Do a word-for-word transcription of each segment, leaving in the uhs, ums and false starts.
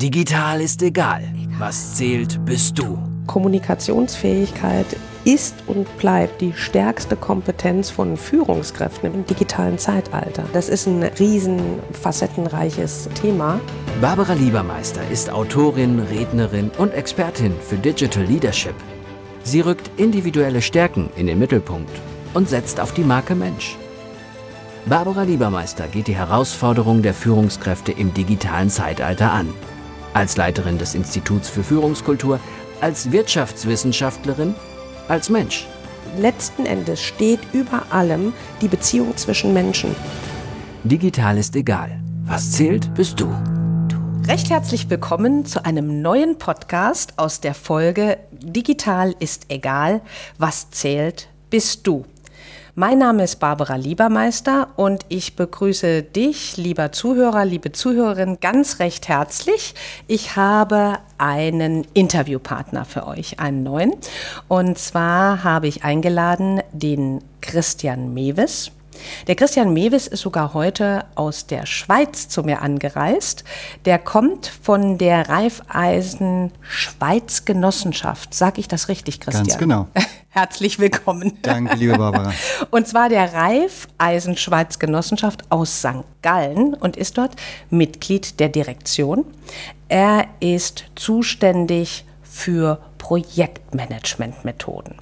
Digital ist egal. Was zählt, bist du. Kommunikationsfähigkeit ist und bleibt die stärkste Kompetenz von Führungskräften im digitalen Zeitalter. Das ist ein riesen facettenreiches Thema. Barbara Liebermeister ist Autorin, Rednerin und Expertin für Digital Leadership. Sie rückt individuelle Stärken in den Mittelpunkt und setzt auf die Marke Mensch. Barbara Liebermeister geht die Herausforderung der Führungskräfte im digitalen Zeitalter an. Als Leiterin des Instituts für Führungskultur, als Wirtschaftswissenschaftlerin, als Mensch. Letzten Endes steht über allem die Beziehung zwischen Menschen. Digital ist egal. Was zählt, bist du. Recht herzlich willkommen zu einem neuen Podcast aus der Folge Digital ist egal. Was zählt, bist du. Mein Name ist Barbara Liebermeister und ich begrüße dich, lieber Zuhörer, liebe Zuhörerin, ganz recht herzlich. Ich habe einen Interviewpartner für euch, einen neuen. Und zwar habe ich eingeladen den Christian Mewes. Der Christian Mewes ist sogar heute aus der Schweiz zu mir angereist. Der kommt von der Raiffeisen Schweiz Genossenschaft. Sag ich das richtig, Christian? Ganz genau. Herzlich willkommen. Danke, liebe Barbara. Und zwar der Raiffeisen Schweiz Genossenschaft aus Sankt Gallen und ist dort Mitglied der Direktion. Er ist zuständig für Projektmanagementmethoden.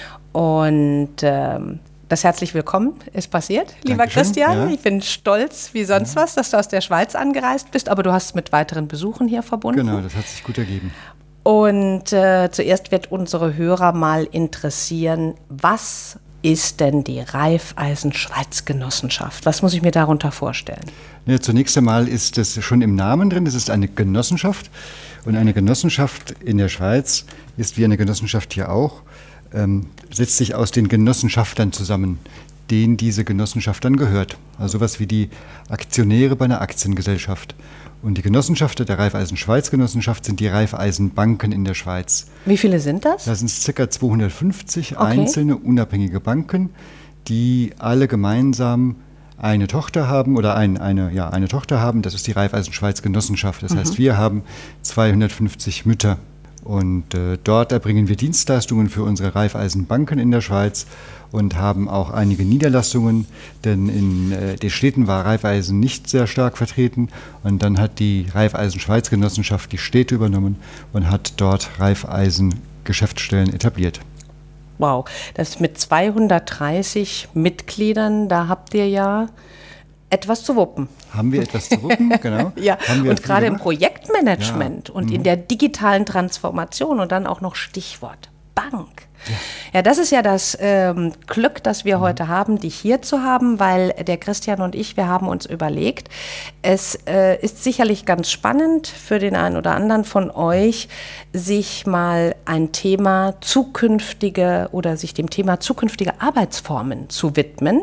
Und ähm, das herzlich willkommen ist passiert, lieber Dankeschön, Christian. ja. Ich bin stolz wie sonst ja. was, dass du aus der Schweiz angereist bist, aber du hast es mit weiteren Besuchen hier verbunden. Genau, das hat sich gut ergeben. Und äh, zuerst wird unsere Hörer mal interessieren, was ist denn die Raiffeisen Schweiz Genossenschaft? Was muss ich mir darunter vorstellen? Ja, zunächst einmal ist es schon im Namen drin, es ist eine Genossenschaft. Und eine Genossenschaft in der Schweiz ist wie eine Genossenschaft hier auch, ähm, setzt sich aus den Genossenschaftern zusammen, denen diese Genossenschaft dann gehört. Also sowas wie die Aktionäre bei einer Aktiengesellschaft. Und die Genossenschaften der Raiffeisen Schweiz Genossenschaft sind die Raiffeisenbanken in der Schweiz. Wie viele sind das? Das sind ca. zweihundertfünfzig Okay. einzelne unabhängige Banken, die alle gemeinsam eine Tochter haben oder ein, eine, ja, eine Tochter haben. Das ist die Raiffeisen Schweiz Genossenschaft. Das mhm. heißt, wir haben zweihundertfünfzig Mütter. Und äh, dort erbringen wir Dienstleistungen für unsere Raiffeisenbanken in der Schweiz und haben auch einige Niederlassungen, denn in äh, den Städten war Raiffeisen nicht sehr stark vertreten. Und dann hat die Raiffeisen Schweiz Genossenschaft die Städte übernommen und hat dort Raiffeisen Geschäftsstellen etabliert. Wow, das mit zweihundertdreißig Mitgliedern, da habt ihr ja etwas zu wuppen. Haben wir etwas zu wuppen, genau. Ja, Haben wir und gerade im gemacht. Projektmanagement Ja. und Mhm. in der digitalen Transformation und dann auch noch Stichwort Bank. Ja, ja das ist ja das ähm, Glück, das wir mhm. heute haben, dich hier zu haben, weil der Christian und ich, wir haben uns überlegt, es äh, ist sicherlich ganz spannend für den einen oder anderen von euch, sich mal ein Thema zukünftige oder sich dem Thema zukünftige Arbeitsformen zu widmen.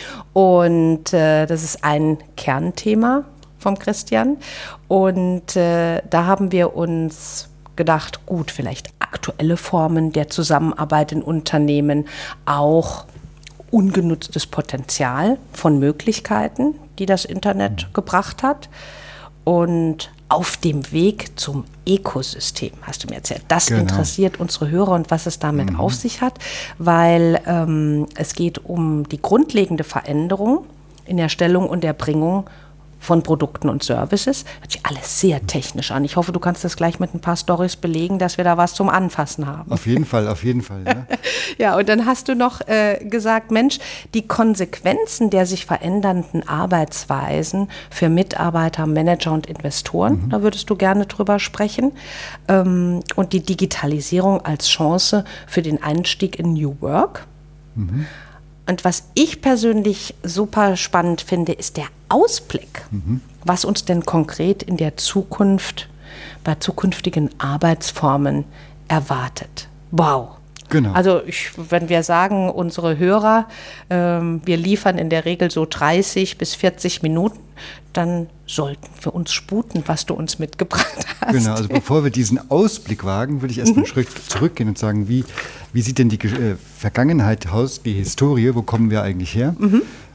Und äh, das ist ein Kernthema vom Christian. Und äh, da haben wir uns gedacht, gut, vielleicht aktuelle Formen der Zusammenarbeit in Unternehmen, auch ungenutztes Potenzial von Möglichkeiten, die das Internet gebracht hat. Und auf dem Weg zum Ökosystem, hast du mir erzählt. Das Genau. interessiert unsere Hörer und was es damit Mhm. auf sich hat, weil ähm, es geht um die grundlegende Veränderung in der Erstellung und Erbringung von Produkten und Services. Hört sich alles sehr technisch an. Ich hoffe, du kannst das gleich mit ein paar Storys belegen, dass wir da was zum Anfassen haben. Auf jeden Fall, auf jeden Fall. Ja. Ja, und dann hast du noch äh, gesagt, Mensch, die Konsequenzen der sich verändernden Arbeitsweisen für Mitarbeiter, Manager und Investoren, mhm. da würdest du gerne drüber sprechen. Ähm, und die Digitalisierung als Chance für den Einstieg in New Work. Mhm. Und was ich persönlich super spannend finde, ist der Ausblick, mhm. was uns denn konkret in der Zukunft, bei zukünftigen Arbeitsformen erwartet. Wow. Genau. Also ich, wenn wir sagen, unsere Hörer, ähm, wir liefern in der Regel so dreißig bis vierzig Minuten, dann sollten wir uns sputen, was du uns mitgebracht hast. Genau, also bevor wir diesen Ausblick wagen, würde ich erst mal einen Schritt zurückgehen und sagen, wie, wie sieht denn die äh, Vergangenheit aus, die Historie, wo kommen wir eigentlich her? Mhm.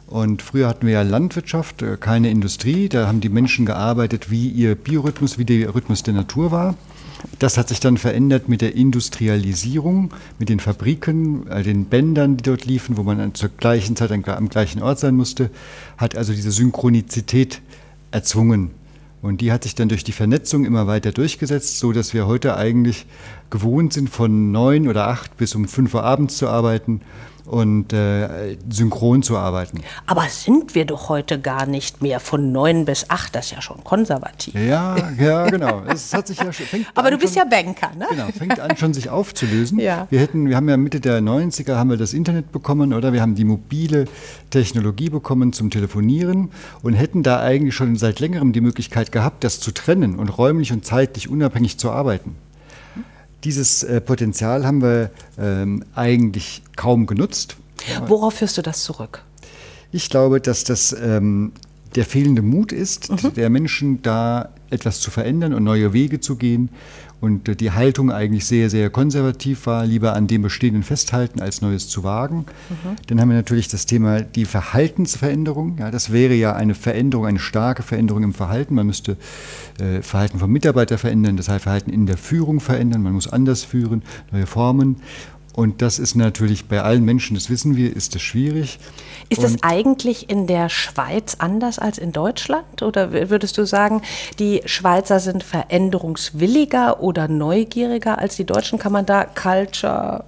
Und früher hatten wir ja Landwirtschaft, keine Industrie. Da haben die Menschen gearbeitet, wie ihr Biorhythmus, wie der Rhythmus der Natur war. Das hat sich dann verändert mit der Industrialisierung, mit den Fabriken, den Bändern, die dort liefen, wo man zur gleichen Zeit am gleichen Ort sein musste, hat also diese Synchronizität erzwungen. Und die hat sich dann durch die Vernetzung immer weiter durchgesetzt, so dass wir heute eigentlich gewohnt sind, von neun oder acht bis um fünf Uhr abends zu arbeiten und äh, synchron zu arbeiten. Aber sind wir doch heute gar nicht mehr von neun bis acht, das ist ja schon konservativ. Ja, ja, genau. Es hat sich ja schon, fängt Aber an du bist schon, ja Banker, ne? Genau, fängt an schon sich aufzulösen. Ja. Wir hätten, wir haben ja Mitte der neunziger haben wir das Internet bekommen, oder wir haben die mobile Technologie bekommen zum Telefonieren und hätten da eigentlich schon seit längerem die Möglichkeit gehabt, das zu trennen und räumlich und zeitlich unabhängig zu arbeiten. Dieses äh, Potenzial haben wir ähm, eigentlich kaum genutzt. Worauf führst du das zurück? Ich glaube, dass das ähm, der fehlende Mut ist, mhm. der Menschen da etwas zu verändern und neue Wege zu gehen. Und äh, die Haltung eigentlich sehr, sehr konservativ war, lieber an dem Bestehenden festhalten, als Neues zu wagen. Mhm. Dann haben wir natürlich das Thema die Verhaltensveränderung. Ja, das wäre ja eine Veränderung, eine starke Veränderung im Verhalten. Man müsste äh, Verhalten vom Mitarbeiter verändern, das heißt Verhalten in der Führung verändern. Man muss anders führen, neue Formen. Und das ist natürlich bei allen Menschen, das wissen wir, ist das schwierig. Ist das eigentlich in der Schweiz anders als in Deutschland? Oder würdest du sagen, die Schweizer sind veränderungswilliger oder neugieriger als die Deutschen? Kann man da Culture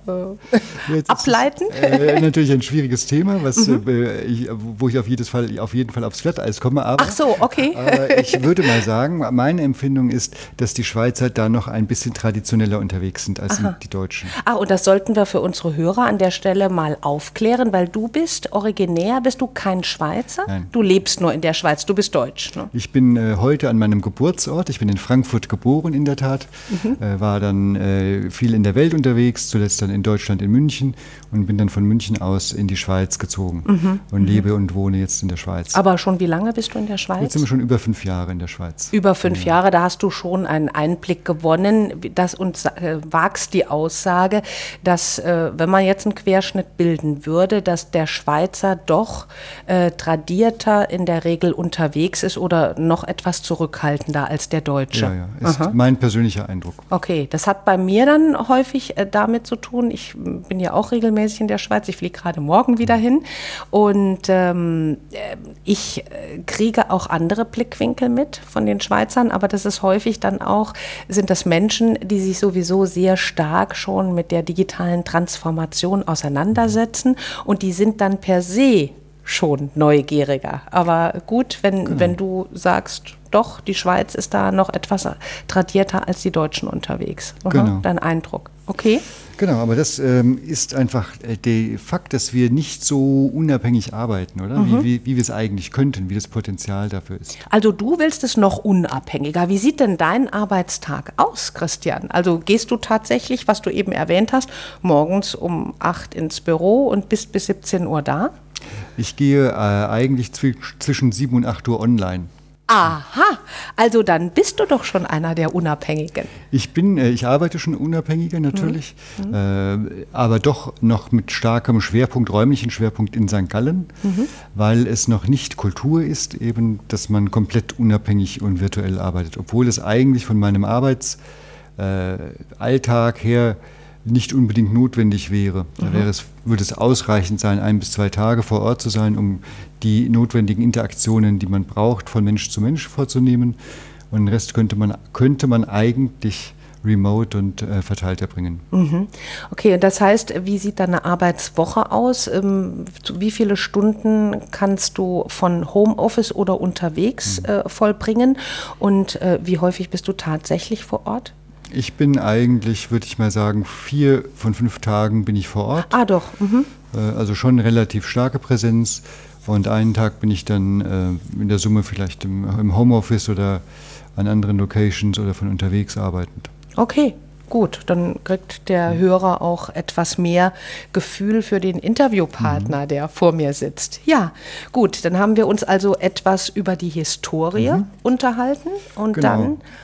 äh, ableiten? Ist, äh, natürlich ein schwieriges Thema, was, mhm. äh, ich, wo ich auf, jedes Fall, auf jeden Fall aufs Glatteis komme. Aber, Ach so, okay. Aber ich würde mal sagen, meine Empfindung ist, dass die Schweizer da noch ein bisschen traditioneller unterwegs sind als Aha. die Deutschen. Ah, und das sollten wir für unsere Hörer an der Stelle mal aufklären, weil du bist originär, bist du kein Schweizer? Nein. Du lebst nur in der Schweiz, du bist deutsch. Ne? Ich bin äh, heute an meinem Geburtsort, ich bin in Frankfurt geboren in der Tat, mhm. äh, war dann äh, viel in der Welt unterwegs, zuletzt dann in Deutschland, in München und bin dann von München aus in die Schweiz gezogen mhm. und mhm. lebe und wohne jetzt in der Schweiz. Aber schon wie lange bist du in der Schweiz? Jetzt sind wir schon über fünf Jahre in der Schweiz. Über fünf ja. Jahre, da hast du schon einen Einblick gewonnen, das und äh, wagst die Aussage, dass äh, wenn man jetzt einen Querschnitt bilden würde, dass der Schweizer doch äh, tradierter in der Regel unterwegs ist oder noch etwas zurückhaltender als der Deutsche. Ja, ja, ist Aha. mein persönlicher Eindruck. Okay, das hat bei mir dann häufig äh, damit zu tun, ich bin ja auch regelmäßig in der Schweiz, ich fliege gerade morgen wieder hin und ähm, ich äh, kriege auch andere Blickwinkel mit von den Schweizern, aber das ist häufig dann auch, sind das Menschen, die sich sowieso sehr stark schon mit der digitalen Transformation auseinandersetzen und die sind dann per se schon neugieriger. Aber gut, wenn, genau. wenn du sagst, doch, die Schweiz ist da noch etwas tradierter als die Deutschen unterwegs. Aha, genau. Dein Eindruck. Okay. Genau, aber das ähm, ist einfach äh, der Fakt, dass wir nicht so unabhängig arbeiten, oder? Mhm. Wie, wie, wie wir es eigentlich könnten, wie das Potenzial dafür ist. Also du willst es noch unabhängiger. Wie sieht denn dein Arbeitstag aus, Christian? Also gehst du tatsächlich, was du eben erwähnt hast, morgens um acht ins Büro und bist bis siebzehn Uhr da? Ich gehe äh, eigentlich zw- zwischen sieben und acht Uhr online. Aha, also dann bist du doch schon einer der Unabhängigen. Ich bin, ich arbeite schon unabhängiger natürlich, mhm. äh, aber doch noch mit starkem Schwerpunkt, räumlichen Schwerpunkt in Sankt Gallen, mhm. weil es noch nicht Kultur ist, eben, dass man komplett unabhängig und virtuell arbeitet, obwohl es eigentlich von meinem Arbeitsalltag äh, her nicht unbedingt notwendig wäre. Da mhm. wäre es, würde es ausreichend sein, ein bis zwei Tage vor Ort zu sein, um die notwendigen Interaktionen, die man braucht, von Mensch zu Mensch vorzunehmen. Und den Rest könnte man, könnte man eigentlich remote und äh, verteilt erbringen. Mhm. Okay, und das heißt, wie sieht deine Arbeitswoche aus? Ähm, wie viele Stunden kannst du von Homeoffice oder unterwegs mhm. äh, vollbringen? Und äh, wie häufig bist du tatsächlich vor Ort? Ich bin eigentlich, würde ich mal sagen, vier von fünf Tagen bin ich vor Ort. Ah, doch. Mhm. Also schon relativ starke Präsenz. Und einen Tag bin ich dann äh, in der Summe vielleicht im, im Homeoffice oder an anderen Locations oder von unterwegs arbeitend. Okay, gut. Dann kriegt der Hörer auch etwas mehr Gefühl für den Interviewpartner, mhm. der vor mir sitzt. Ja, gut. Dann haben wir uns also etwas über die Historie mhm. unterhalten. Und genau. dann...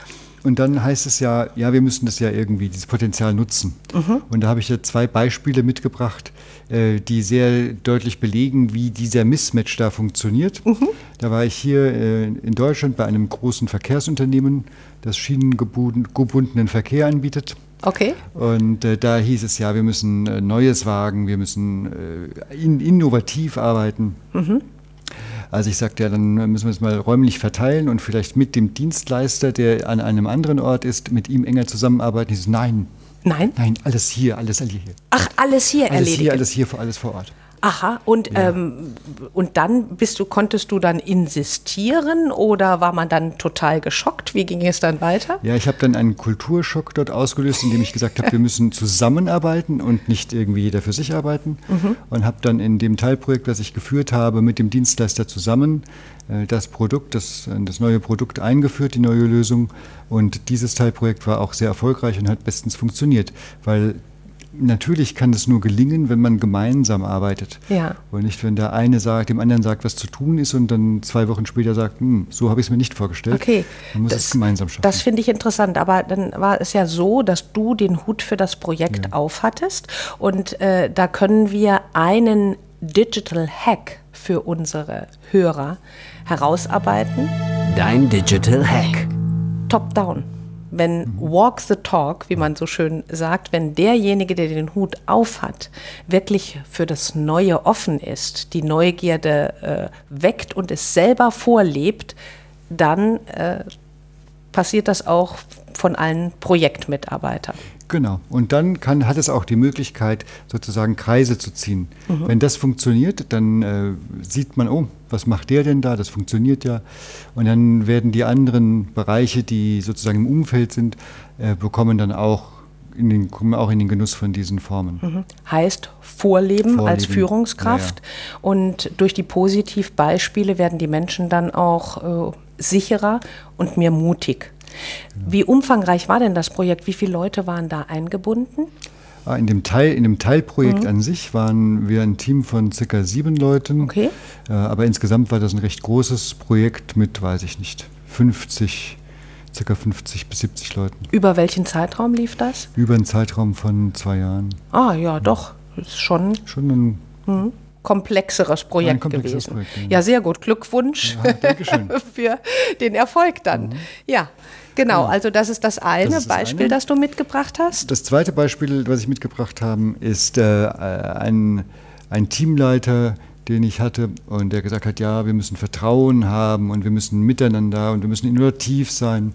Und dann heißt es ja, ja, wir müssen das ja irgendwie, dieses Potenzial nutzen. Mhm. Und da habe ich ja zwei Beispiele mitgebracht, äh, die sehr deutlich belegen, wie dieser Mismatch da funktioniert. Mhm. Da war ich hier äh, in Deutschland bei einem großen Verkehrsunternehmen, das schienengebundenen Verkehr anbietet. Okay. Und äh, da hieß es ja, wir müssen äh, Neues wagen, wir müssen äh, in, innovativ arbeiten. Mhm. Also ich sagte, ja, dann müssen wir es mal räumlich verteilen und vielleicht mit dem Dienstleister, der an einem anderen Ort ist, mit ihm enger zusammenarbeiten. Ich so, nein. Nein? Nein, alles hier, alles hier. Ach, alles hier alles erledigen? Hier, alles hier, alles vor Ort. Aha, und, ja. ähm, und dann bist du, konntest du dann insistieren oder war man dann total geschockt? Wie ging es dann weiter? Ja, ich habe dann einen Kulturschock dort ausgelöst, indem ich gesagt habe, wir müssen zusammenarbeiten und nicht irgendwie jeder für sich arbeiten. Mhm. Und habe dann in dem Teilprojekt, das ich geführt habe, mit dem Dienstleister zusammen äh, das Produkt, das, das neue Produkt eingeführt, die neue Lösung. Und dieses Teilprojekt war auch sehr erfolgreich und hat bestens funktioniert, weil natürlich kann es nur gelingen, wenn man gemeinsam arbeitet. Ja. Und nicht, wenn der eine sagt, dem anderen sagt, was zu tun ist und dann zwei Wochen später sagt, hm, so habe ich es mir nicht vorgestellt. Okay. Man muss das, es gemeinsam schaffen. Das finde ich interessant. Aber dann war es ja so, dass du den Hut für das Projekt ja. aufhattest. Und äh, da können wir einen Digital Hack für unsere Hörer herausarbeiten. Dein Digital Hack. Top-down. Wenn walk the talk, wie man so schön sagt, wenn derjenige, der den Hut aufhat, wirklich für das Neue offen ist, die Neugierde äh, weckt und es selber vorlebt, dann äh, passiert das auch von allen Projektmitarbeitern. Genau. Und dann kann, hat es auch die Möglichkeit, sozusagen Kreise zu ziehen. Mhm. Wenn das funktioniert, dann äh, sieht man, oh, was macht der denn da? Das funktioniert ja. Und dann werden die anderen Bereiche, die sozusagen im Umfeld sind, äh, bekommen dann auch in den, kommen auch in den Genuss von diesen Formen. Mhm. Heißt Vorleben, Vorleben als Führungskraft. Ja, ja. Und durch die Positivbeispiele werden die Menschen dann auch äh, sicherer und mehr mutig. Wie umfangreich war denn das Projekt? Wie viele Leute waren da eingebunden? In dem, Teil, in dem Teilprojekt mhm. an sich waren wir ein Team von circa sieben Leuten. Okay. Aber insgesamt war das ein recht großes Projekt mit, weiß ich nicht, fünfzig, circa fünfzig bis siebzig Leuten. Über welchen Zeitraum lief das? Über einen Zeitraum von zwei Jahren. Ah ja, doch. Das ist schon, schon ein mhm. komplexeres Projekt ein komplexes gewesen. Projekt, ja. Ja, sehr gut. Glückwunsch ja, für den Erfolg dann. Mhm. Ja, genau. Ja. Also das ist das eine das ist das Beispiel, eine. das du mitgebracht hast. Das zweite Beispiel, was ich mitgebracht habe, ist äh, ein, ein Teamleiter, den ich hatte und der gesagt hat, ja, wir müssen Vertrauen haben und wir müssen miteinander und wir müssen innovativ sein.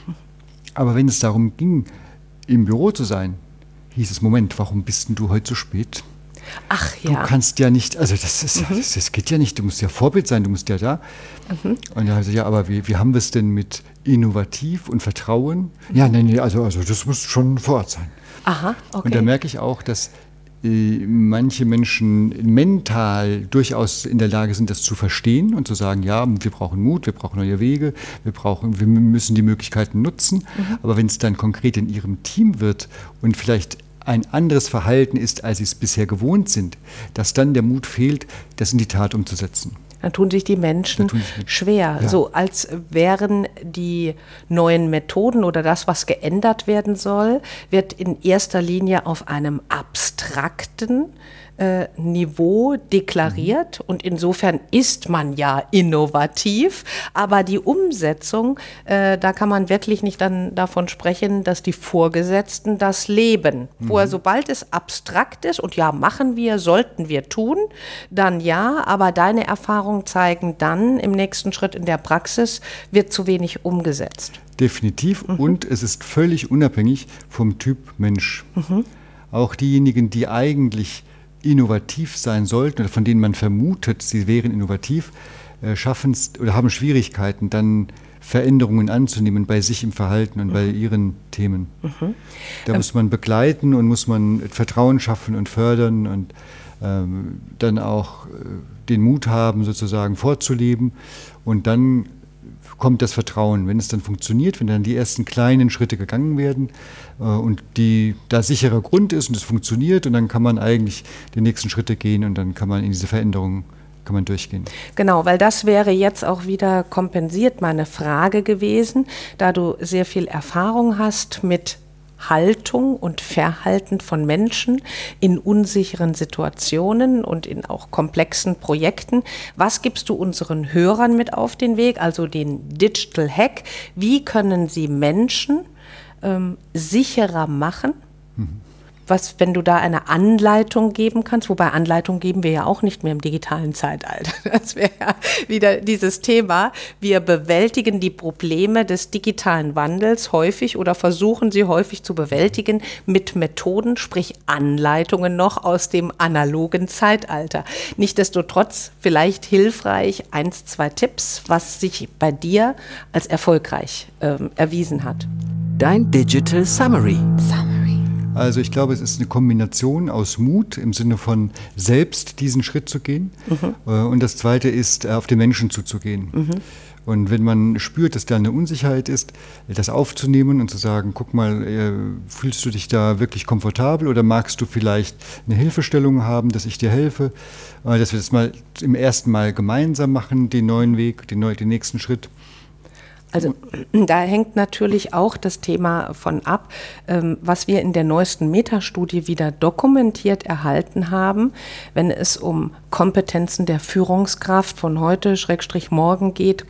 Aber wenn es darum ging, im Büro zu sein, hieß es, Moment, warum bist denn du heute so spät? Ach ja. Du kannst ja nicht, also das, ist, mhm. das, das geht ja nicht, du musst ja Vorbild sein, du musst ja da. Mhm. Und er hat gesagt, ja, aber wie, wie haben wir es denn mit innovativ und Vertrauen? Mhm. Ja, nein, nee, also, also das muss schon vor Ort sein. Aha, okay. Und da merke ich auch, dass äh, manche Menschen mental durchaus in der Lage sind, das zu verstehen und zu sagen, ja, wir brauchen Mut, wir brauchen neue Wege, wir, brauchen, wir müssen die Möglichkeiten nutzen. Mhm. Aber wenn es dann konkret in ihrem Team wird und vielleicht ein anderes Verhalten ist, als sie es bisher gewohnt sind, dass dann der Mut fehlt, das in die Tat umzusetzen. Dann tun sich die Menschen tun sich schwer, ja. so als wären die neuen Methoden oder das, was geändert werden soll, wird in erster Linie auf einem abstrakten äh, Niveau deklariert und insofern ist man ja innovativ, aber die Umsetzung, äh, da kann man wirklich nicht dann davon sprechen, dass die Vorgesetzten das leben. Mhm. Vorher, sobald es abstrakt ist und ja, machen wir, sollten wir tun, dann ja, aber deine Erfahrungen zeigen dann im nächsten Schritt in der Praxis, wird zu wenig umgesetzt. Definitiv mhm. und es ist völlig unabhängig vom Typ Mensch. Mhm. Auch diejenigen, die eigentlich innovativ sein sollten oder von denen man vermutet, sie wären innovativ, äh, schaffen es oder haben Schwierigkeiten, dann Veränderungen anzunehmen bei sich im Verhalten und mhm. bei ihren Themen. Mhm. Da ähm. muss man begleiten und muss man Vertrauen schaffen und fördern und ähm, dann auch äh, den Mut haben, sozusagen vorzuleben und dann kommt das Vertrauen. Wenn es dann funktioniert, wenn dann die ersten kleinen Schritte gegangen werden äh, und die, da sicherer Grund ist und es funktioniert und dann kann man eigentlich die nächsten Schritte gehen und dann kann man in diese Veränderung kann man durchgehen. Genau, weil das wäre jetzt auch wieder kompensiert meine Frage gewesen, da du sehr viel Erfahrung hast mit Haltung und Verhalten von Menschen in unsicheren Situationen und in auch komplexen Projekten. Was gibst du unseren Hörern mit auf den Weg, also den Digital Hack? Wie können sie Menschen ähm, sicherer machen? Mhm. Was, wenn du da eine Anleitung geben kannst, wobei Anleitung geben wir ja auch nicht mehr im digitalen Zeitalter. Das wäre ja wieder dieses Thema. Wir bewältigen die Probleme des digitalen Wandels häufig oder versuchen sie häufig zu bewältigen mit Methoden, sprich Anleitungen noch aus dem analogen Zeitalter. Nichtsdestotrotz vielleicht hilfreich, eins, zwei Tipps, was sich bei dir als erfolgreich ähm, erwiesen hat. Dein Digital Summary. Summary. Also ich glaube, es ist eine Kombination aus Mut im Sinne von selbst diesen Schritt zu gehen. Mhm. Und das Zweite ist, auf den Menschen zuzugehen. Mhm. Und wenn man spürt, dass da eine Unsicherheit ist, das aufzunehmen und zu sagen, guck mal, fühlst du dich da wirklich komfortabel oder magst du vielleicht eine Hilfestellung haben, dass ich dir helfe? Dass wir das mal im ersten Mal gemeinsam machen, den neuen Weg, den, neu, den nächsten Schritt. Also da hängt natürlich auch das Thema von ab, ähm, was wir in der neuesten Metastudie wieder dokumentiert erhalten haben, wenn es um Kompetenzen der Führungskraft von heute, Schrägstrich morgen geht.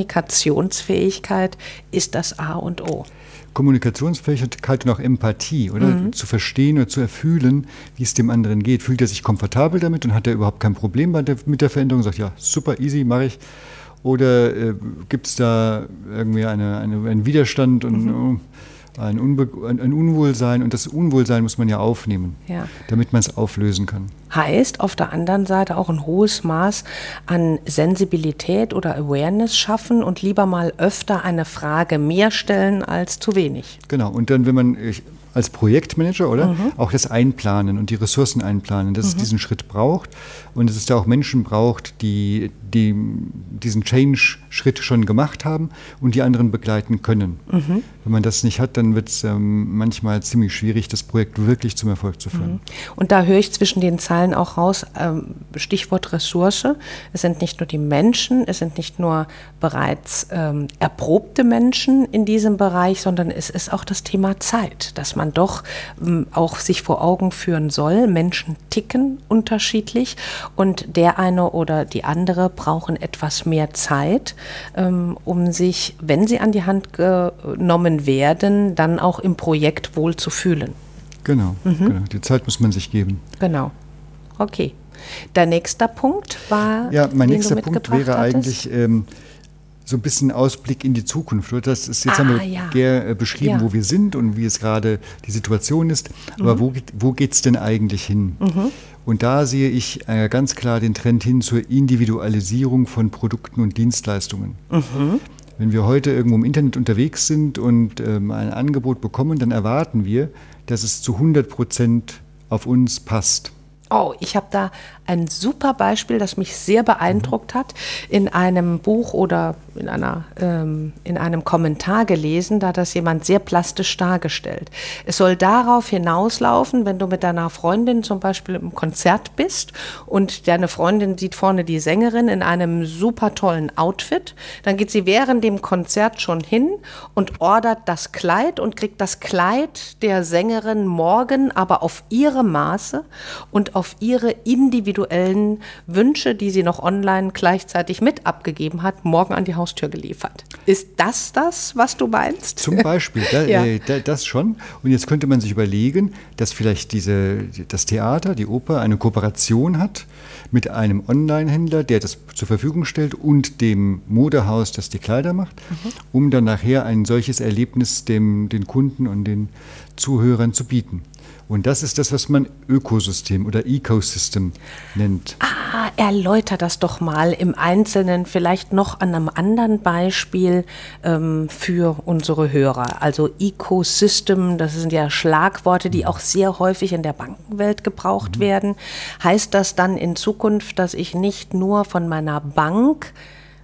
Kommunikationsfähigkeit ist das A und O. Kommunikationsfähigkeit und auch Empathie, oder? Mhm. Zu verstehen oder zu erfühlen, wie es dem anderen geht. Fühlt er sich komfortabel damit und hat er überhaupt kein Problem bei der, mit der Veränderung? Sagt, ja, super, easy, mache ich. Oder äh, gibt es da irgendwie eine, eine, einen Widerstand und mhm. ein, Unbe- ein, ein Unwohlsein? Und das Unwohlsein muss man ja aufnehmen, ja. damit man es auflösen kann. Heißt auf der anderen Seite auch ein hohes Maß an Sensibilität oder Awareness schaffen und lieber mal öfter eine Frage mehr stellen als zu wenig. Genau, und dann, wenn man ich, als Projektmanager, oder? Mhm. Auch das Einplanen und die Ressourcen einplanen, dass mhm. es diesen Schritt braucht und dass es da auch Menschen braucht, die, die diesen Change-Schritt schon gemacht haben und die anderen begleiten können. Mhm. Wenn man das nicht hat, dann wird es ähm, manchmal ziemlich schwierig, das Projekt wirklich zum Erfolg zu führen. Mhm. Und da höre ich zwischen den Zeilen auch raus, ähm, Stichwort Ressource. Es sind nicht nur die Menschen, es sind nicht nur bereits ähm, erprobte Menschen in diesem Bereich, sondern es ist auch das Thema Zeit, dass man man doch ähm, auch sich vor Augen führen soll. Menschen ticken unterschiedlich und der eine oder die andere brauchen etwas mehr Zeit, ähm, um sich, wenn sie an die Hand genommen werden, dann auch im Projekt wohl zu fühlen. Genau, mhm. genau. Die Zeit muss man sich geben. Genau, okay. Der nächste Punkt war, ja, mein nächster Punkt wäre hattest? eigentlich ähm, so ein bisschen Ausblick in die Zukunft. Das ist jetzt ah, haben wir ja. Ger, äh, beschrieben, ja. wo wir sind und wie es gerade die Situation ist. Aber mhm. wo, wo geht es denn eigentlich hin? Mhm. Und da sehe ich äh, ganz klar den Trend hin zur Individualisierung von Produkten und Dienstleistungen. Mhm. Wenn wir heute irgendwo im Internet unterwegs sind und ähm, ein Angebot bekommen, dann erwarten wir, dass es zu hundert Prozent auf uns passt. Oh, ich habe da ein super Beispiel, das mich sehr beeindruckt hat, in einem Buch oder in, einer, ähm, in einem Kommentar gelesen, da hat das jemand sehr plastisch dargestellt. Es soll darauf hinauslaufen, wenn du mit deiner Freundin zum Beispiel im Konzert bist und deine Freundin sieht vorne die Sängerin in einem super tollen Outfit, dann geht sie während dem Konzert schon hin und ordert das Kleid und kriegt das Kleid der Sängerin morgen aber auf ihre Maße und auf ihre individuellen Wünsche, die sie noch online gleichzeitig mit abgegeben hat, morgen an die Haustür geliefert. Ist das das, was du meinst? Zum Beispiel, da, ja. äh, da, das schon. Und jetzt könnte man sich überlegen, dass vielleicht diese, das Theater, die Oper, eine Kooperation hat mit einem Online-Händler, der das zur Verfügung stellt und dem Modehaus, das die Kleider macht, mhm. um dann nachher ein solches Erlebnis dem, den Kunden und den Zuhörern zu bieten. Und das ist das, was man Ökosystem oder Ecosystem nennt. Ah, erläuter das doch mal im Einzelnen, vielleicht noch an einem anderen Beispiel ähm, für unsere Hörer. Also Ecosystem, das sind ja Schlagworte, die auch sehr häufig in der Bankenwelt gebraucht mhm. werden. Heißt das dann in Zukunft, dass ich nicht nur von meiner Bank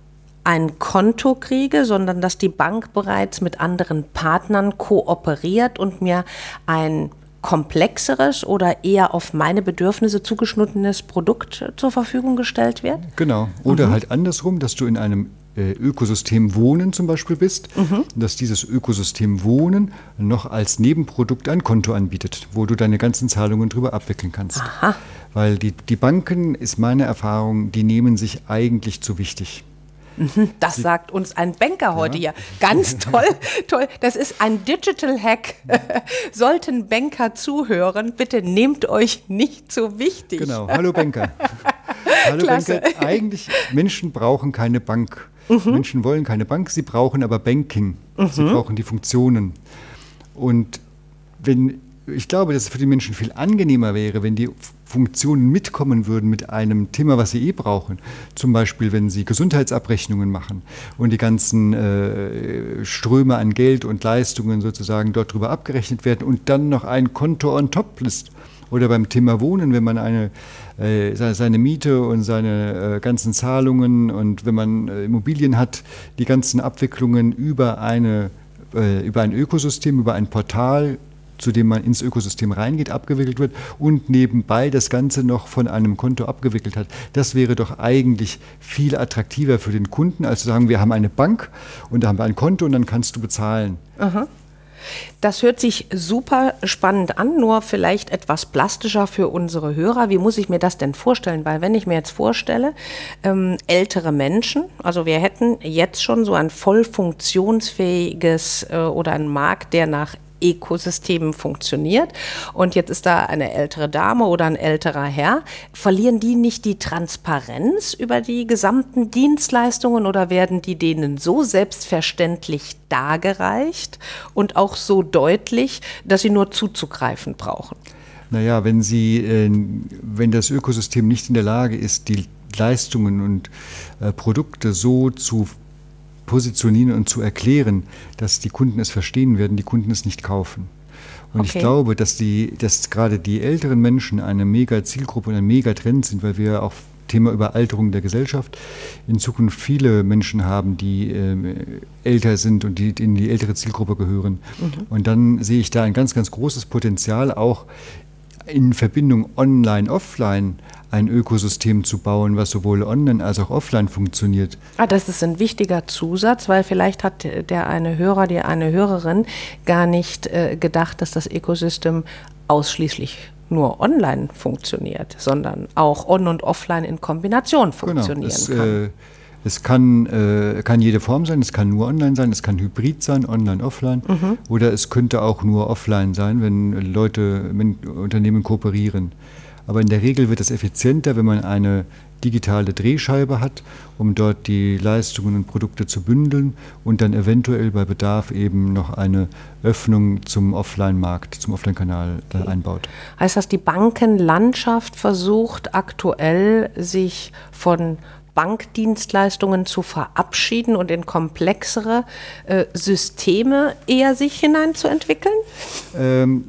ein Konto kriege, sondern dass die Bank bereits mit anderen Partnern kooperiert und mir ein komplexeres oder eher auf meine Bedürfnisse zugeschnittenes Produkt zur Verfügung gestellt wird? Genau. Oder Mhm. halt andersrum, dass du in einem äh, Ökosystem Wohnen zum Beispiel bist, Mhm. dass dieses Ökosystem Wohnen noch als Nebenprodukt ein Konto anbietet, wo du deine ganzen Zahlungen drüber abwickeln kannst. Aha. Weil die, die Banken, ist meine Erfahrung, die nehmen sich eigentlich zu wichtig. Das sagt uns ein Banker heute hier. Ganz toll, toll. Das ist ein Digital Hack. Sollten Banker zuhören, bitte nehmt euch nicht so wichtig. Genau. Hallo Banker. Hallo Klasse. Banker. Eigentlich, Menschen brauchen keine Bank. Mhm. Menschen wollen keine Bank, sie brauchen aber Banking. Sie brauchen die Funktionen. Und wenn, ich glaube, dass es für die Menschen viel angenehmer wäre, wenn die Funktionen mitkommen würden mit einem Thema, was sie eh brauchen. Zum Beispiel, wenn sie Gesundheitsabrechnungen machen und die ganzen äh, Ströme an Geld und Leistungen sozusagen dort drüber abgerechnet werden und dann noch ein Konto on top ist. Oder beim Thema Wohnen, wenn man eine, äh, seine Miete und seine äh, ganzen Zahlungen und wenn man äh, Immobilien hat, die ganzen Abwicklungen über, eine, äh, über ein Ökosystem, über ein Portal, zu dem man ins Ökosystem reingeht, abgewickelt wird und nebenbei das Ganze noch von einem Konto abgewickelt hat. Das wäre doch eigentlich viel attraktiver für den Kunden, als zu sagen, wir haben eine Bank und da haben wir ein Konto und dann kannst du bezahlen. Aha. Das hört sich super spannend an, nur vielleicht etwas plastischer für unsere Hörer. Wie muss ich mir das denn vorstellen? Weil wenn ich mir jetzt vorstelle, ähm, ältere Menschen, also wir hätten jetzt schon so ein voll funktionsfähiges äh, oder einen Markt, der nach Ökosystemen funktioniert und jetzt ist da eine ältere Dame oder ein älterer Herr, verlieren die nicht die Transparenz über die gesamten Dienstleistungen oder werden die denen so selbstverständlich dargereicht und auch so deutlich, dass sie nur zuzugreifen brauchen? Naja, wenn Sie, äh, wenn das Ökosystem nicht in der Lage ist, die Leistungen und äh, Produkte so zu positionieren und zu erklären, dass die Kunden es verstehen werden, die Kunden es nicht kaufen. Und Okay. ich glaube, dass, die, dass gerade die älteren Menschen eine mega Zielgruppe und ein mega Trend sind, weil wir auch Thema Überalterung der Gesellschaft in Zukunft viele Menschen haben, die äh, älter sind und die in die ältere Zielgruppe gehören. Mhm. Und dann sehe ich da ein ganz, ganz großes Potenzial, auch in Verbindung online-offline ein Ökosystem zu bauen, was sowohl online als auch offline funktioniert. Ah, das ist ein wichtiger Zusatz, weil vielleicht hat der eine Hörer, die eine Hörerin gar nicht äh, gedacht, dass das Ökosystem ausschließlich nur online funktioniert, sondern auch on- und offline in Kombination funktionieren genau, es, kann. Äh, es kann, äh, kann jede Form sein, es kann nur online sein, es kann hybrid sein, online, offline. Mhm. Oder es könnte auch nur offline sein, wenn Leute, wenn Unternehmen kooperieren. Aber in der Regel wird es effizienter, wenn man eine digitale Drehscheibe hat, um dort die Leistungen und Produkte zu bündeln und dann eventuell bei Bedarf eben noch eine Öffnung zum Offline-Markt, zum Offline-Kanal äh, einbaut. Heißt das, die Bankenlandschaft versucht aktuell, sich von Bankdienstleistungen zu verabschieden und in komplexere äh, Systeme eher sich hineinzuentwickeln? Ähm,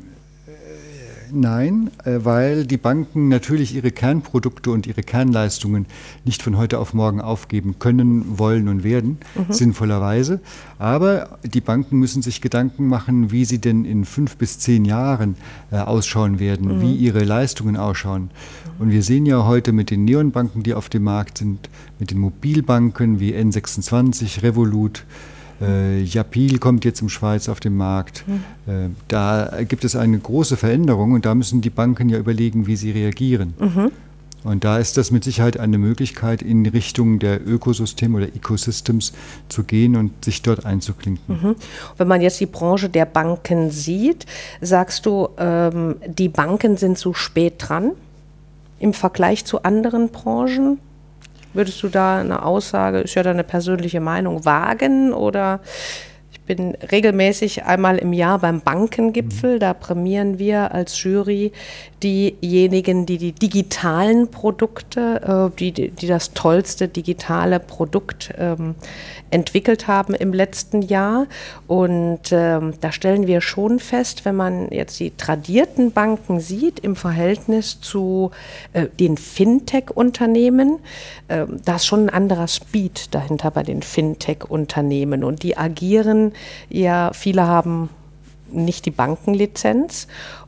Nein, weil die Banken natürlich ihre Kernprodukte und ihre Kernleistungen nicht von heute auf morgen aufgeben können, wollen und werden, mhm. sinnvollerweise. Aber die Banken müssen sich Gedanken machen, wie sie denn in fünf bis zehn Jahren äh, ausschauen werden, mhm. wie ihre Leistungen ausschauen. Und wir sehen ja heute mit den Neonbanken, die auf dem Markt sind, mit den Mobilbanken wie N sechsundzwanzig, Revolut, Äh, Yapil kommt jetzt in Schweiz auf den Markt. Mhm. Äh, da gibt es eine große Veränderung und da müssen die Banken ja überlegen, wie sie reagieren. Mhm. Und da ist das mit Sicherheit eine Möglichkeit, in Richtung der Ökosysteme oder Ecosystems zu gehen und sich dort einzuklinken. Mhm. Wenn man jetzt die Branche der Banken sieht, sagst du, ähm, die Banken sind zu spät dran im Vergleich zu anderen Branchen? Würdest du da eine Aussage, ist ja deine persönliche Meinung, wagen? Oder ich bin regelmäßig einmal im Jahr beim Bankengipfel, da prämieren wir als Jury diejenigen, die die digitalen Produkte, die, die das tollste digitale Produkt ähm, entwickelt haben im letzten Jahr. Und ähm, da stellen wir schon fest, wenn man jetzt die tradierten Banken sieht im Verhältnis zu äh, den Fintech-Unternehmen, äh, da ist schon ein anderer Speed dahinter bei den Fintech-Unternehmen. Und die agieren ja, viele haben nicht die Bankenlizenz.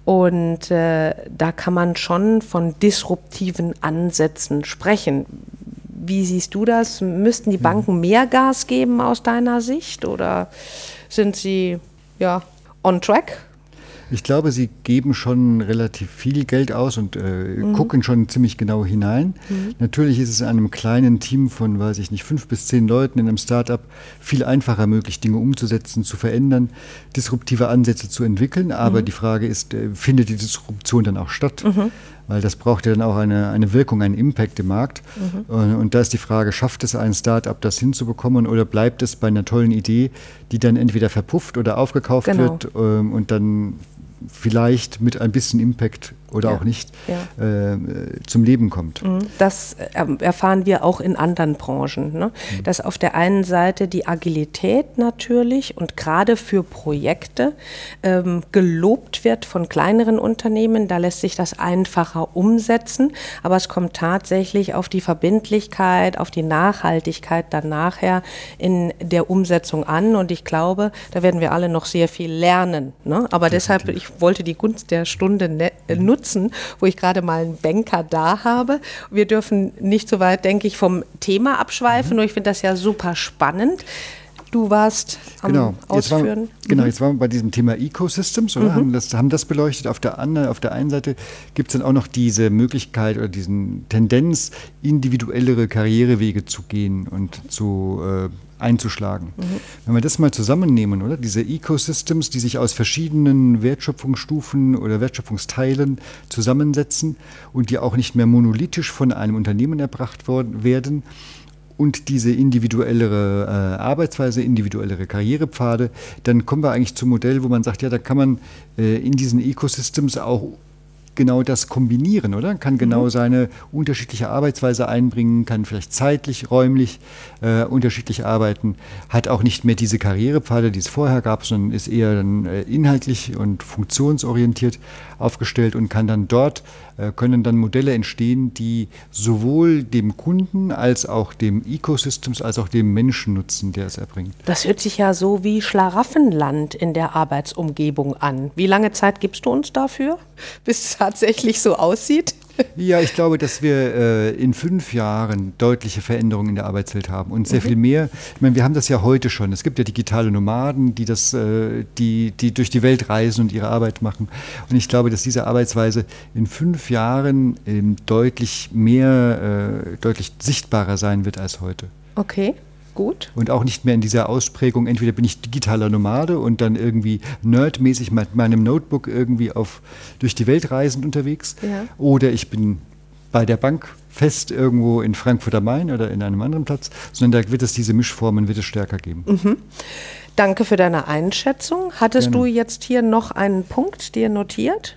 Und äh, da kann man schon von disruptiven Ansätzen sprechen. Wie siehst du das? Müssten die Banken mehr Gas geben aus deiner Sicht oder sind sie ja on track? Ich glaube, sie geben schon relativ viel Geld aus und äh, mhm. gucken schon ziemlich genau hinein. Mhm. Natürlich ist es einem kleinen Team von, weiß ich nicht, fünf bis zehn Leuten in einem Start-up viel einfacher möglich, Dinge umzusetzen, zu verändern, disruptive Ansätze zu entwickeln. Aber mhm. die Frage ist, äh, findet die Disruption dann auch statt? Mhm. Weil das braucht ja dann auch eine, eine Wirkung, einen Impact im Markt. Mhm. Und, und da ist die Frage, schafft es ein Start-up, das hinzubekommen oder bleibt es bei einer tollen Idee, die dann entweder verpufft oder aufgekauft genau. wird ähm, und dann vielleicht mit ein bisschen Impact oder ja, auch nicht ja. äh, zum Leben kommt. Das erfahren wir auch in anderen Branchen, ne? Mhm. Dass auf der einen Seite die Agilität natürlich und gerade für Projekte ähm, gelobt wird von kleineren Unternehmen, da lässt sich das einfacher umsetzen, aber es kommt tatsächlich auf die Verbindlichkeit, auf die Nachhaltigkeit dann nachher in der Umsetzung an und ich glaube, da werden wir alle noch sehr viel lernen, ne? Aber deshalb, ich wollte die Gunst der Stunde ne- nutzen, wo ich gerade mal einen Banker da habe. Wir dürfen nicht so weit, denke ich, vom Thema abschweifen, mhm. nur ich finde das ja super spannend. Du warst am genau. Ausführen. Jetzt waren, genau, jetzt waren wir bei diesem Thema Ecosystems, oder? Mhm. Haben, das, haben das beleuchtet. Auf der, anderen, auf der einen Seite gibt es dann auch noch diese Möglichkeit oder diesen Tendenz, individuellere Karrierewege zu gehen und zu äh, einzuschlagen. Mhm. Wenn wir das mal zusammennehmen, oder? Diese Ecosystems, die sich aus verschiedenen Wertschöpfungsstufen oder Wertschöpfungsteilen zusammensetzen und die auch nicht mehr monolithisch von einem Unternehmen erbracht worden, werden, und diese individuellere äh, Arbeitsweise, individuellere Karrierepfade, dann kommen wir eigentlich zum Modell, wo man sagt, ja, da kann man äh, in diesen Ecosystems auch genau das kombinieren, oder? Kann genau mhm. seine unterschiedliche Arbeitsweise einbringen, kann vielleicht zeitlich, räumlich äh, unterschiedlich arbeiten, hat auch nicht mehr diese Karrierepfade, die es vorher gab, sondern ist eher dann äh, inhaltlich und funktionsorientiert aufgestellt und kann dann dort, äh, können dann Modelle entstehen, die sowohl dem Kunden als auch dem Ecosystems als auch dem Menschen nutzen, der es erbringt. Das hört sich ja so wie Schlaraffenland in der Arbeitsumgebung an. Wie lange Zeit gibst du uns dafür, bis es tatsächlich so aussieht? Ja, ich glaube, dass wir äh, in fünf Jahren deutliche Veränderungen in der Arbeitswelt haben und sehr mhm. viel mehr. Ich meine, wir haben das ja heute schon. Es gibt ja digitale Nomaden, die, das, äh, die, die durch die Welt reisen und ihre Arbeit machen. Und ich glaube, dass diese Arbeitsweise in fünf Jahren ähm, deutlich mehr, äh, deutlich sichtbarer sein wird als heute. Okay. Gut. Und auch nicht mehr in dieser Ausprägung, entweder bin ich digitaler Nomade und dann irgendwie nerdmäßig mit meinem Notebook irgendwie auf, durch die Welt reisend unterwegs, ja. oder ich bin bei der Bank fest irgendwo in Frankfurt am Main oder in einem anderen Platz, sondern da wird es diese Mischformen, wird es stärker geben. Mhm. Danke für deine Einschätzung. Hattest Gerne. du jetzt hier noch einen Punkt dir notiert?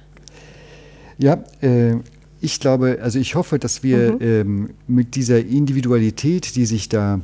Ja, äh, ich glaube, also ich hoffe, dass wir mhm. ähm, mit dieser Individualität, die sich da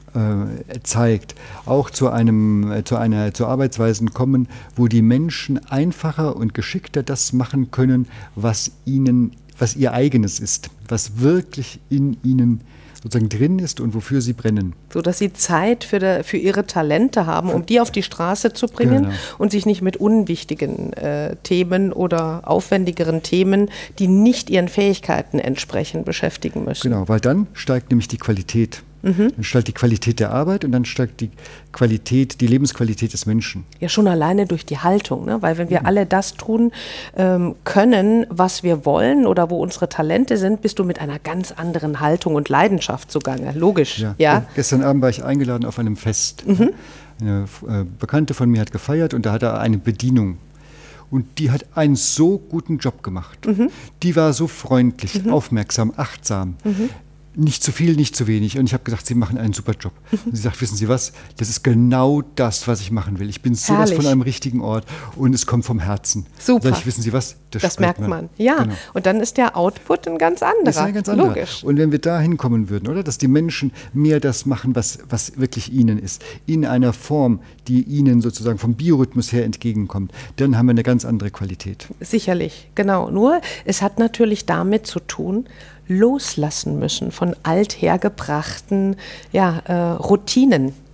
zeigt, auch zu einem, zu einer, zu Arbeitsweisen kommen, wo die Menschen einfacher und geschickter das machen können, was ihnen, was ihr eigenes ist, was wirklich in ihnen sozusagen drin ist und wofür sie brennen. So dass sie Zeit für, de, für ihre Talente haben, um die auf die Straße zu bringen genau. und sich nicht mit unwichtigen äh, Themen oder aufwendigeren Themen, die nicht ihren Fähigkeiten entsprechen, beschäftigen müssen. Genau, weil dann steigt nämlich die Qualität. Mhm. Dann steigt die Qualität der Arbeit und dann steigt die Qualität, die Lebensqualität des Menschen. Ja, schon alleine durch die Haltung, ne? Weil wenn wir mhm. alle das tun ähm, können, was wir wollen oder wo unsere Talente sind, bist du mit einer ganz anderen Haltung und Leidenschaft zugange. Logisch. Ja. Ja? Ja, gestern Abend war ich eingeladen auf einem Fest. Mhm. Eine äh, Bekannte von mir hat gefeiert und da hat er eine Bedienung. Und die hat einen so guten Job gemacht. Mhm. Die war so freundlich, mhm. aufmerksam, achtsam. Mhm. Nicht zu viel, nicht zu wenig. Und ich habe gesagt, Sie machen einen super Job. Und sie sagt, wissen Sie was, das ist genau das, was ich machen will. Ich bin sowas von einem richtigen Ort und es kommt vom Herzen. Super. Sag ich, wissen Sie was, das, das merkt man. man. Ja, genau. Und dann ist der Output ein ganz anderer. Das ist ein ganz anderer. Logisch. Und wenn wir da hinkommen würden, oder, dass die Menschen mehr das machen, was, was wirklich ihnen ist, in einer Form, die ihnen sozusagen vom Biorhythmus her entgegenkommt, dann haben wir eine ganz andere Qualität. Sicherlich, genau. Nur, es hat natürlich damit zu tun, loslassen müssen von althergebrachten ja, äh, Routinen.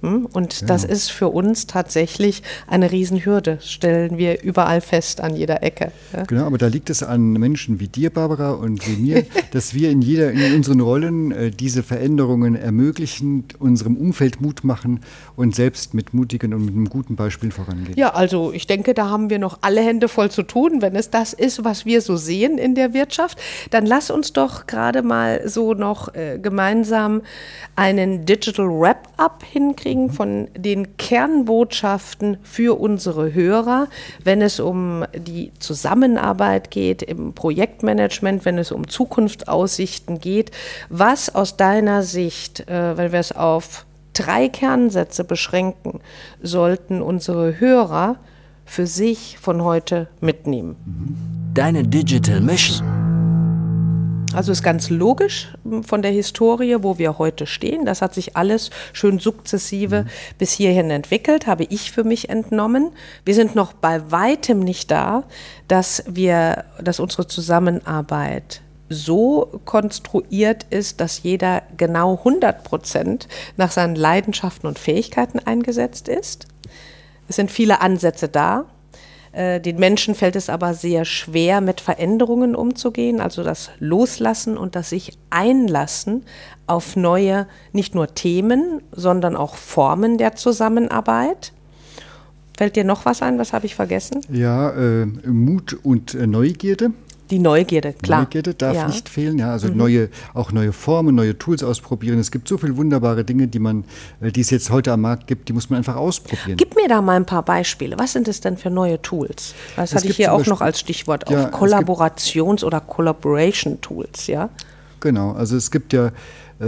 Und Genau. das ist für uns tatsächlich eine Riesenhürde, stellen wir überall fest, an jeder Ecke. Ja. Genau, aber da liegt es an Menschen wie dir, Barbara, und wie mir, dass wir in jeder, in unseren Rollen äh, diese Veränderungen ermöglichen, unserem Umfeld Mut machen und selbst mit mutigen und mit einem guten Beispiel vorangehen. Ja, also ich denke, da haben wir noch alle Hände voll zu tun, wenn es das ist, was wir so sehen in der Wirtschaft. Dann lass uns doch gerade mal so noch äh, gemeinsam einen Digital Wrap-up hinkriegen von den Kernbotschaften für unsere Hörer, wenn es um die Zusammenarbeit geht, im Projektmanagement, wenn es um Zukunftsaussichten geht. Was aus deiner Sicht, äh, wenn wir es auf drei Kernsätze beschränken, sollten unsere Hörer für sich von heute mitnehmen? Deine Digital Mission. Also ist ganz logisch von der Historie, wo wir heute stehen. Das hat sich alles schön sukzessive mhm. bis hierhin entwickelt, habe ich für mich entnommen. Wir sind noch bei weitem nicht da, dass wir, dass unsere Zusammenarbeit so konstruiert ist, dass jeder genau hundert Prozent nach seinen Leidenschaften und Fähigkeiten eingesetzt ist. Es sind viele Ansätze da. Den Menschen fällt es aber sehr schwer, mit Veränderungen umzugehen, also das Loslassen und das sich einlassen auf neue, nicht nur Themen, sondern auch Formen der Zusammenarbeit. Fällt dir noch was ein? Was habe ich vergessen? Ja, äh, Mut und äh, Neugierde. Die Neugierde, klar. Neugierde darf ja. nicht fehlen, ja, also mhm. neue, auch neue Formen, neue Tools ausprobieren. Es gibt so viele wunderbare Dinge, die man, die es jetzt heute am Markt gibt, die muss man einfach ausprobieren. Gib mir da mal ein paar Beispiele. Was sind es denn für neue Tools? Das es hatte ich hier auch Beispiel, noch als Stichwort ja, auf Kollaborations- oder Collaboration-Tools, ja? Genau, also es gibt ja, äh,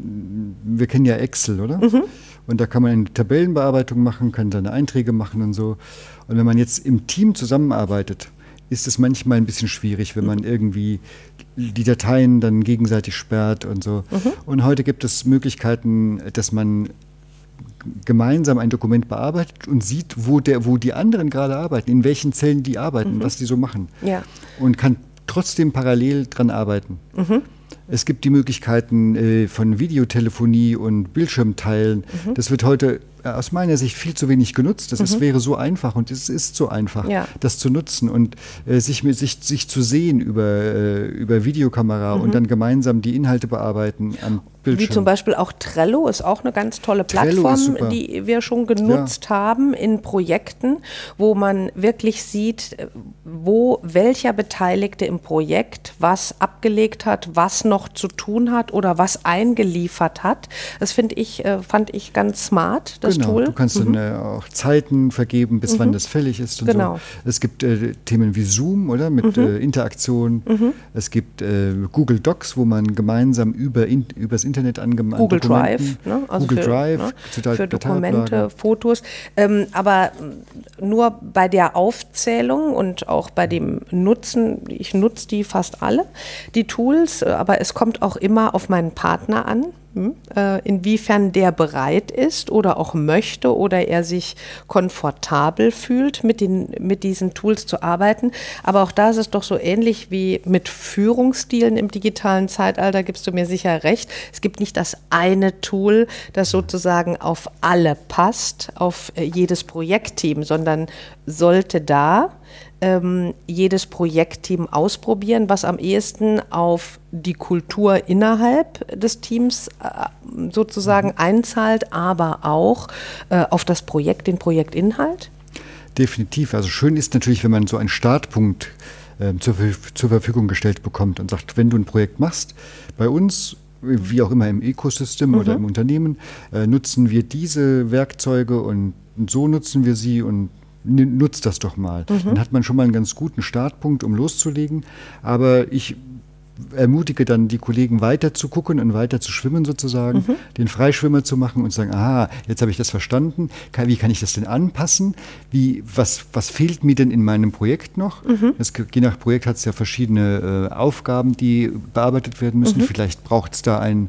wir kennen ja Excel, oder? Mhm. Und da kann man eine Tabellenbearbeitung machen, kann seine Einträge machen und so. Und wenn man jetzt im Team zusammenarbeitet, ist es manchmal ein bisschen schwierig, wenn man irgendwie die Dateien dann gegenseitig sperrt und so. Mhm. Und heute gibt es Möglichkeiten, dass man gemeinsam ein Dokument bearbeitet und sieht, wo, der, wo die anderen gerade arbeiten, in welchen Zellen die arbeiten, mhm. was die so machen. Ja. Und kann trotzdem parallel dran arbeiten. Mhm. Es gibt die Möglichkeiten äh, von Videotelefonie und Bildschirmteilen. Mhm. Das wird heute äh, aus meiner Sicht viel zu wenig genutzt. Das mhm. ist, wäre so einfach und es ist so einfach, ja. das zu nutzen und äh, sich, mit, sich, sich zu sehen über, äh, über Videokamera mhm. und dann gemeinsam die Inhalte bearbeiten am Bildschirm. Wie zum Beispiel auch Trello ist auch eine ganz tolle Plattform, die wir schon genutzt ja. haben in Projekten, wo man wirklich sieht, wo welcher Beteiligte im Projekt was abgelegt hat, was noch zu tun hat oder was eingeliefert hat. Das finde ich, äh, fand ich ganz smart, das genau. Tool. Du kannst mhm. dann äh, auch Zeiten vergeben, bis mhm. wann das fällig ist und genau. so. Es gibt äh, Themen wie Zoom, oder? Mit mhm. äh, Interaktion. Mhm. Es gibt äh, Google Docs, wo man gemeinsam über in, übers Internet angemacht Google Drive, ne? also Google für, Drive, ne? für Dokumente, Fotos. Ähm, aber nur bei der Aufzählung und auch bei dem Nutzen, ich nutze die fast alle, die Tools, aber es kommt auch immer auf meinen Partner an. Inwiefern der bereit ist oder auch möchte oder er sich komfortabel fühlt, mit, den, mit diesen Tools zu arbeiten. Aber auch da ist es doch so ähnlich wie mit Führungsstilen im digitalen Zeitalter, gibst du mir sicher recht. Es gibt nicht das eine Tool, das sozusagen auf alle passt, auf jedes Projektteam, sondern sollte da ähm, jedes Projektteam ausprobieren, was am ehesten auf die Kultur innerhalb des Teams äh, sozusagen mhm. einzahlt, aber auch äh, auf das Projekt, den Projektinhalt? Definitiv. Also schön ist natürlich, wenn man so einen Startpunkt äh, zur, zur Verfügung gestellt bekommt und sagt, wenn du ein Projekt machst, bei uns, wie auch immer im Ökosystem mhm. oder im Unternehmen, äh, nutzen wir diese Werkzeuge und, und so nutzen wir sie und nutzt das doch mal. Mhm. Dann hat man schon mal einen ganz guten Startpunkt, um loszulegen. Aber ich ermutige dann die Kollegen weiter zu gucken und weiter zu schwimmen sozusagen, mhm. den Freischwimmer zu machen und zu sagen, aha, jetzt habe ich das verstanden, wie kann ich das denn anpassen? Wie, was, was fehlt mir denn in meinem Projekt noch? Mhm. Es, je nach Projekt hat es ja verschiedene äh, Aufgaben, die bearbeitet werden müssen. Mhm. Vielleicht braucht es da ein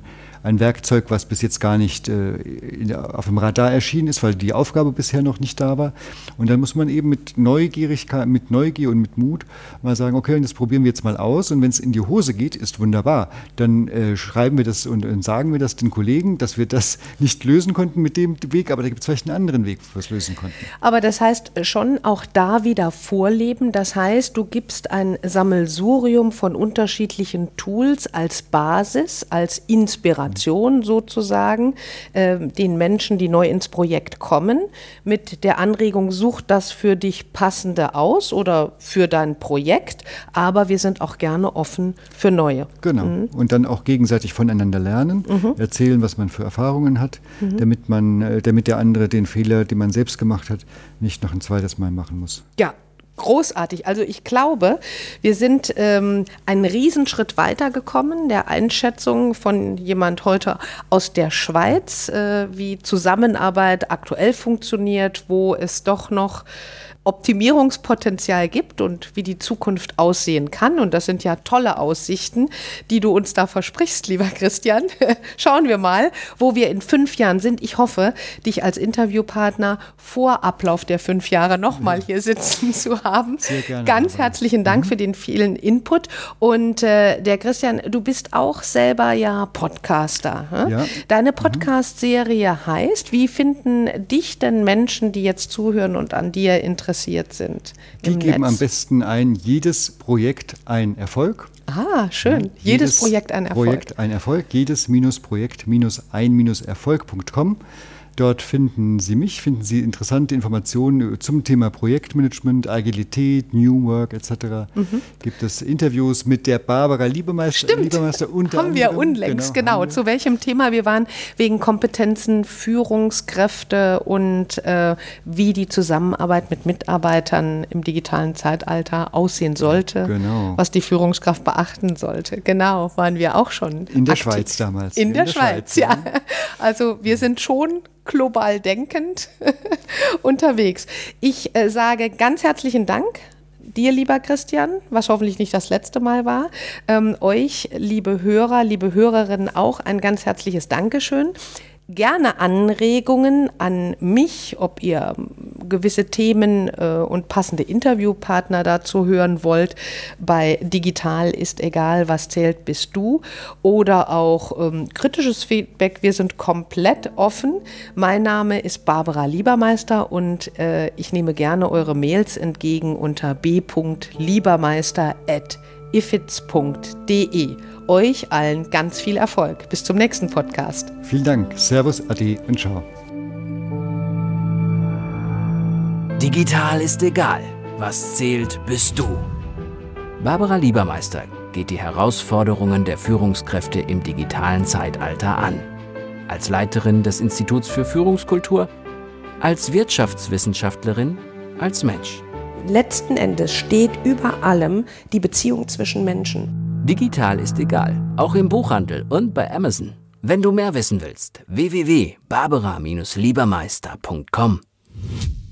ein Werkzeug, was bis jetzt gar nicht äh, in, auf dem Radar erschienen ist, weil die Aufgabe bisher noch nicht da war. Und dann muss man eben mit Neugierigkeit, mit Neugier und mit Mut mal sagen, okay, das probieren wir jetzt mal aus. Und wenn es in die Hose geht, ist wunderbar. Dann äh, schreiben wir das und, und sagen wir das den Kollegen, dass wir das nicht lösen konnten mit dem Weg, aber da gibt es vielleicht einen anderen Weg, wo wir es lösen konnten. Aber das heißt schon auch da wieder vorleben. Das heißt, du gibst ein Sammelsurium von unterschiedlichen Tools als Basis, als Inspiration sozusagen, äh, den Menschen, die neu ins Projekt kommen, mit der Anregung, such das für dich Passende aus oder für dein Projekt, aber wir sind auch gerne offen für neue. Genau. Mhm. Und dann auch gegenseitig voneinander lernen, mhm. erzählen, was man für Erfahrungen hat, mhm. damit man, damit der andere den Fehler, den man selbst gemacht hat, nicht noch ein zweites Mal machen muss. Ja. Großartig. Also ich glaube, wir sind ähm, einen Riesenschritt weitergekommen, der Einschätzung von jemand heute aus der Schweiz, äh, wie Zusammenarbeit aktuell funktioniert, wo es doch noch Optimierungspotenzial gibt und wie die Zukunft aussehen kann. Und das sind ja tolle Aussichten, die du uns da versprichst, lieber Christian. Schauen wir mal, wo wir in fünf Jahren sind. Ich hoffe, dich als Interviewpartner vor Ablauf der fünf Jahre nochmal hier sitzen zu haben. Sehr gerne. Ganz herzlichen Dank mhm. für den vielen Input. Und äh, der Christian, du bist auch selber ja Podcaster. Hm? Ja. Deine Podcast-Serie mhm. heißt, wie finden dich denn Menschen, die jetzt zuhören und an dir interessiert sind? Die geben Netz? Am besten ein, jedes Projekt ein Erfolg. Ah, schön. Ja, jedes, jedes Projekt ein Erfolg. Projekt ein Erfolg. Jedes Projekt ein Erfolg punkt com. Dort finden Sie mich, finden Sie interessante Informationen zum Thema Projektmanagement, Agilität, New Work et cetera. Mhm. Gibt es Interviews mit der Barbara Liebermeister. Stimmt, Liebermeister unter haben wir unlängst, genau. genau. Zu welchem Thema? Wir waren wegen Kompetenzen, Führungskräfte und äh, wie die Zusammenarbeit mit Mitarbeitern im digitalen Zeitalter aussehen sollte, genau. was die Führungskraft beachten sollte. Genau, waren wir auch schon In der aktiv. Schweiz damals. In, In der, der Schweiz, Schweiz, ja. Also wir sind schon global denkend unterwegs. Ich äh, sage ganz herzlichen Dank dir, lieber Christian, was hoffentlich nicht das letzte Mal war. Ähm, euch, liebe Hörer, liebe Hörerinnen, auch ein ganz herzliches Dankeschön. Gerne Anregungen an mich, ob ihr gewisse Themen äh, und passende Interviewpartner dazu hören wollt. Bei Digital ist egal, was zählt, bist du. Oder auch ähm, kritisches Feedback. Wir sind komplett offen. Mein Name ist Barbara Liebermeister und äh, ich nehme gerne eure Mails entgegen unter b punkt liebermeister at ifits punkt de. Euch allen ganz viel Erfolg. Bis zum nächsten Podcast. Vielen Dank. Servus, Ade und ciao. Digital ist egal. Was zählt, bist du. Barbara Liebermeister geht die Herausforderungen der Führungskräfte im digitalen Zeitalter an. Als Leiterin des Instituts für Führungskultur, als Wirtschaftswissenschaftlerin, als Mensch. Letzten Endes steht über allem die Beziehung zwischen Menschen. Digital ist egal, auch im Buchhandel und bei Amazon. Wenn du mehr wissen willst, w w w punkt barbara Bindestrich liebermeister punkt com.